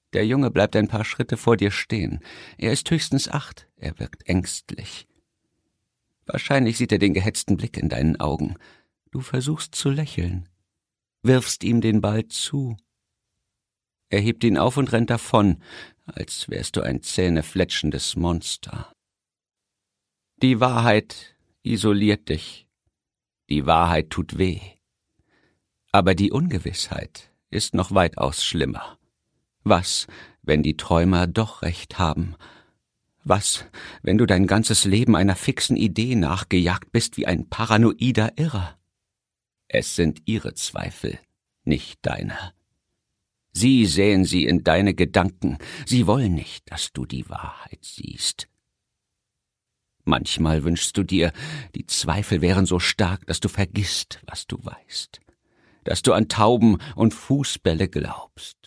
Der Junge bleibt ein paar Schritte vor dir stehen. Er ist höchstens 8, er wirkt ängstlich. Wahrscheinlich sieht er den gehetzten Blick in deinen Augen. Du versuchst zu lächeln, wirfst ihm den Ball zu. Er hebt ihn auf und rennt davon, als wärst du ein zähnefletschendes Monster. Die Wahrheit isoliert dich. Die Wahrheit tut weh. Aber die Ungewissheit ist noch weitaus schlimmer. Was, wenn die Träumer doch recht haben? Was, wenn du dein ganzes Leben einer fixen Idee nachgejagt bist wie ein paranoider Irrer? Es sind ihre Zweifel, nicht deine. Sie säen sie in deine Gedanken. Sie wollen nicht, dass du die Wahrheit siehst. Manchmal wünschst du dir, die Zweifel wären so stark, dass du vergisst, was du weißt, dass du an Tauben und Fußbälle glaubst.